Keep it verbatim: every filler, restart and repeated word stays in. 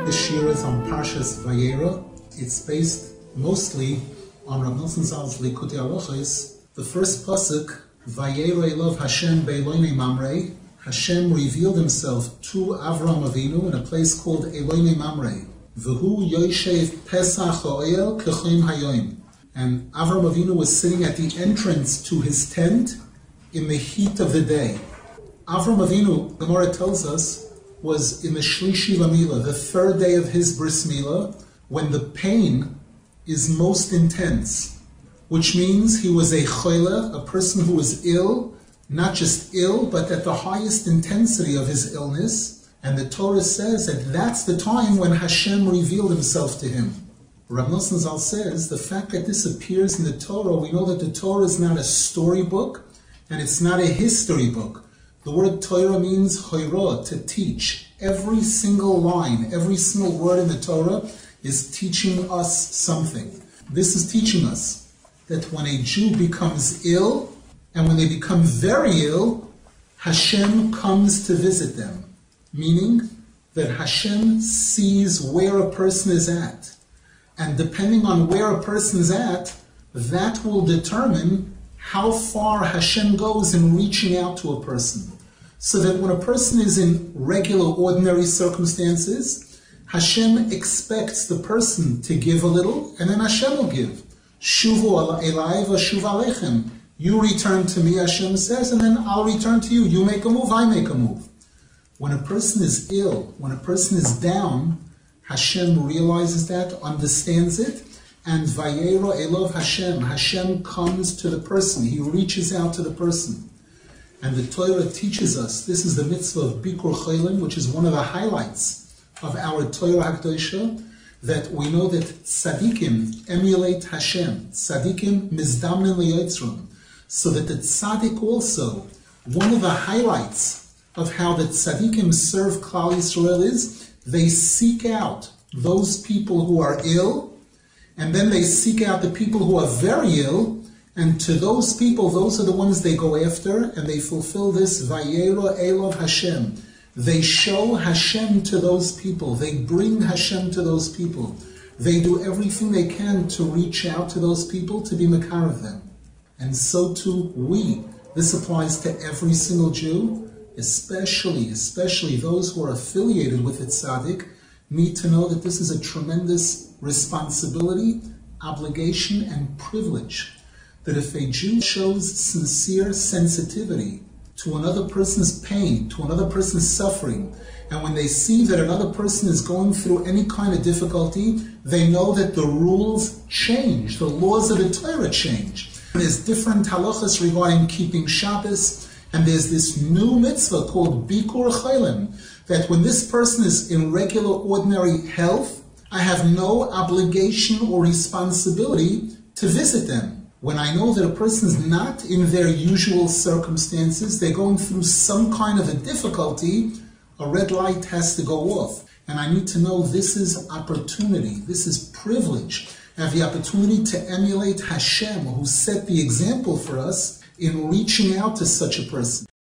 This shir is on Parshas Vayera. It's based mostly on Rav Nosson Zal's Likutei Halachos. The first pasuk, Vayera Elov Hashem be'Eloinei Mamre. Hashem revealed himself to Avram Avinu in a place called Eloinei Mamre. V'hu Yoshev Pesach Ha'oel K'choim Hayoim. And Avram Avinu was sitting at the entrance to his tent in the heat of the day. Avram Avinu, the Gemara tells us, was in the Shlishi Lamila, the third day of his bris milah, when the pain is most intense, which means he was a choyle, a person who was ill, not just ill, but at the highest intensity of his illness. And the Torah says that that's the time when Hashem revealed himself to him. Rav Nosson Zal says the fact that this appears in the Torah, we know that the Torah is not a storybook and it's not a history book. The word Torah means hoira, to teach. Every single line, every single word in the Torah is teaching us something. This is teaching us that when a Jew becomes ill, and when they become very ill, Hashem comes to visit them. Meaning that Hashem sees where a person is at. And depending on where a person is at, that will determine how far Hashem goes in reaching out to a person. So that when a person is in regular, ordinary circumstances, Hashem expects the person to give a little, and then Hashem will give. Shuvu elai v'shuv aleichem. You return to me, Hashem says, and then I'll return to you. You make a move, I make a move. When a person is ill, when a person is down, Hashem realizes that, understands it, and Vayera Elov Hashem, Hashem comes to the person. He reaches out to the person. And the Torah teaches us, this is the mitzvah of Bikur Cholim, which is one of the highlights of our Torah HaKadosha, that we know that tzaddikim emulate Hashem, tzaddikim mizdamnin liyotzrum, so that the tzaddik also, one of the highlights of how the tzaddikim serve Klal Yisrael is, they seek out those people who are ill, and then they seek out the people who are very ill, and to those people, those are the ones they go after, and they fulfill this Vayera Elov Hashem. They show Hashem to those people. They bring Hashem to those people. They do everything they can to reach out to those people, to be makar of them. And so too we. This applies to every single Jew, especially, especially those who are affiliated with the tzaddik, need to know that this is a tremendous responsibility, obligation, and privilege. That if a Jew shows sincere sensitivity to another person's pain, to another person's suffering, and when they see that another person is going through any kind of difficulty, they know that the rules change, the laws of the Torah change. There's different halachas regarding keeping Shabbos, and there's this new mitzvah called Bikur Cholim, that when this person is in regular, ordinary health, I have no obligation or responsibility to visit them. When I know that a person is not in their usual circumstances, they're going through some kind of a difficulty, a red light has to go off. And I need to know this is opportunity, this is privilege. I have the opportunity to emulate Hashem, who set the example for us in reaching out to such a person.